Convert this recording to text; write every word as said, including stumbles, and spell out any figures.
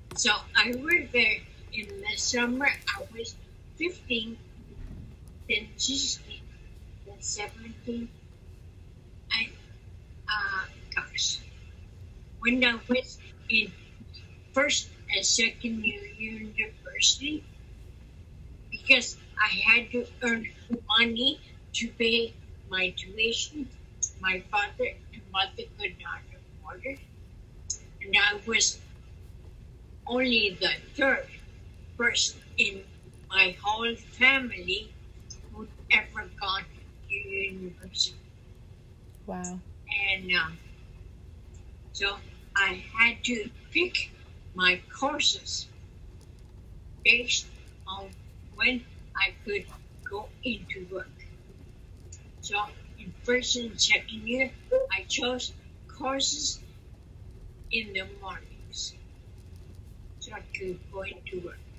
So I worked there in the summer. I was fifteen, then sixteen, then seventeen. I, uh, gosh, when I was in first and second year university, because I had to earn money to pay my tuition. My father and mother could not afford it. And I was only the third person in my whole family who'd ever gone to university. Wow. And um, so I had to pick my courses based on when I could go into work. So in first and second year, I chose courses in the mornings so I could go into work.